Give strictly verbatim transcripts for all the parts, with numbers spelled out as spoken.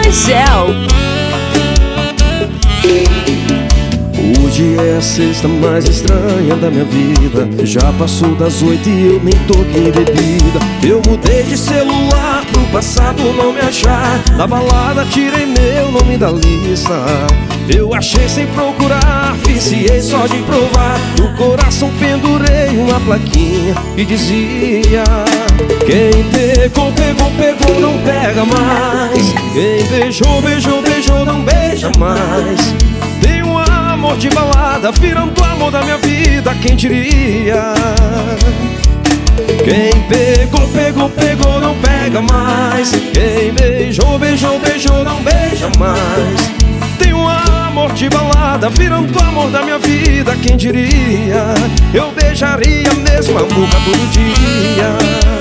Gel. Hoje é a sexta mais estranha da minha vida. Já passou das oito e eu nem toquei em bebida. Eu mudei de celular pro passado não me achar. Da balada tirei meu nome da lista. Eu achei sem procurar, viciei só de provar. No coração pendurei uma plaquinha que dizia: quem pegou, pegou, pegou, não pega mais. Quem beijou, beijou, beijou, não beija mais. Tem um amor de balada virando o amor da minha vida, quem diria? Quem pegou, pegou, pegou, não pega mais. Quem beijou, beijou, beijou, não beija mais. Tem um amor de balada virando o amor da minha vida, quem diria? Eu beijaria a mesma boca todo dia.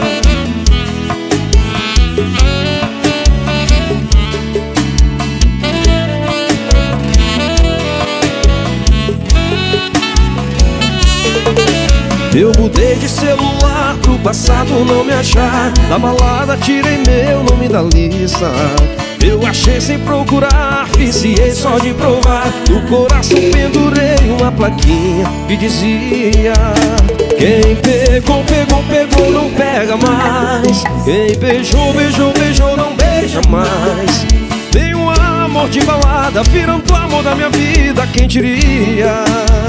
Eu mudei de celular pro passado não me achar. Na balada tirei meu nome da lista. Eu achei sem procurar, viciei só de provar. No coração pendurei uma plaquinha que dizia: quem pegou, pegou, pegou, não pega mais. Quem beijou, beijou, beijou, não beija mais. Tem um amor de balada virando o amor da minha vida, quem diria?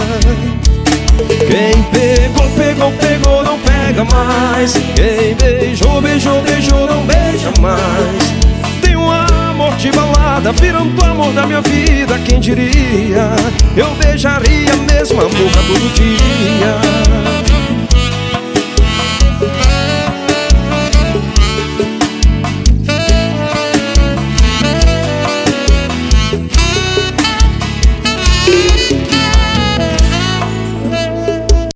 Quem pegou, pegou, pegou, não pega mais. Quem beijou, beijou, beijou, não beija mais. Tem um amor de balada virando o amor da minha vida, quem diria? Eu beijaria a mesma boca todo dia.